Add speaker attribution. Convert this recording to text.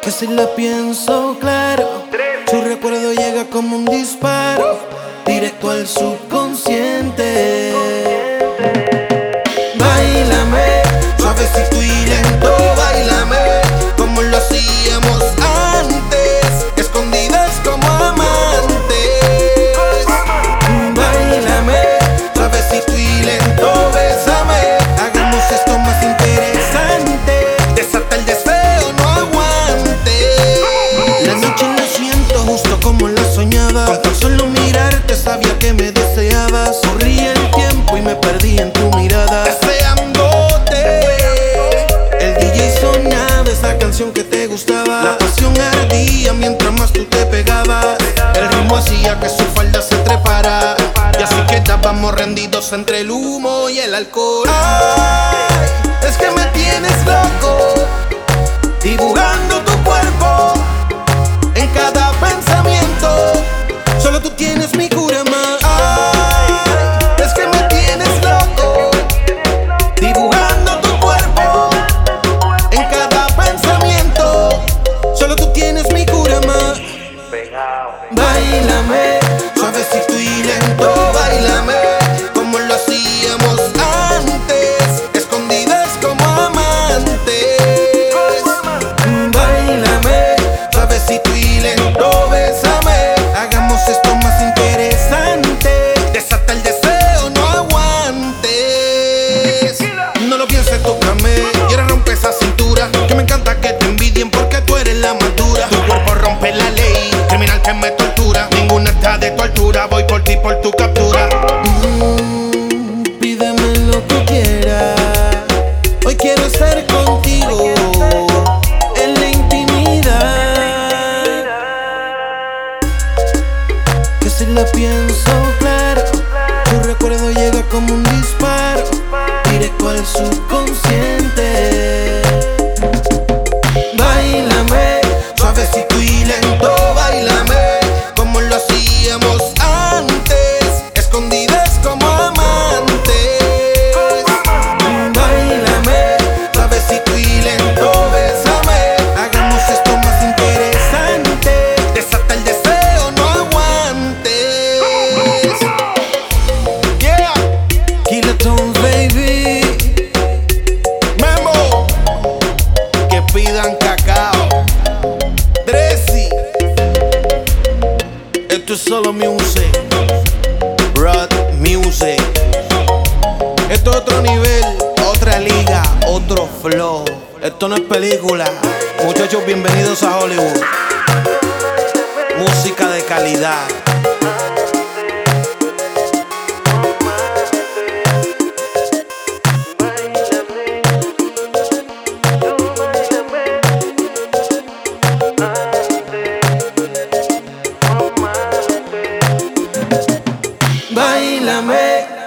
Speaker 1: Que si la pienso claro, su recuerdo llega como un disparo, directo al subconsciente. Báilame, suavecito y lento, báilame, como lo hacíamos antes, escondidas como amantes. Báilame, suavecito y lento, bésame, hagamos esto más interesante, desata el deseo, no aguante. La noche la siento justo como la soñaba, con tan solo mirarte sabía que me deseabas. Corría el tiempo y me perdí en tu mirada, el DJ sonaba esa canción que te gustaba. La pasión ardía mientras más tú te pegabas. El ritmo hacía que su falda se trepara, y así quedábamos rendidos entre el humo y el alcohol. Ay, es que me tienes loco, dibujando tu cuerpo en cada pensamiento. Solo tú tienes mi cura más. Báilame, suavecito y lento, báilame, como lo hacíamos antes, escondidas como amantes. Báilame, suavecito y lento, bésame, hagamos esto más interesante, desata el deseo, no aguantes. No lo pienses, tócame, y ahora rompe esa cintura, que me encanta que te envidien porque tú eres la madura. Tu cuerpo rompe la ley, criminal que me tortura, ninguna está de tu altura, voy por ti, por tu captura. Pídeme lo que quieras, hoy quiero estar contigo en la intimidad. Que si la pienso claro, tu recuerdo llega como un disparo, directo al subconsciente. Báilame, suavecito y lento, báilame, como lo hacíamos antes, escondidas como amantes. Báilame, suavecito y lento, bésame, hagamos esto más interesante, desata el deseo, no aguantes. Yeah, Kilatones, baby. Memo, que pidan cacao. Dressy, esto es solo music, Rod Music. Esto es otro nivel, otra liga, otro flow. Esto no es película. Muchachos, bienvenidos a Hollywood. Música de calidad. Báilame.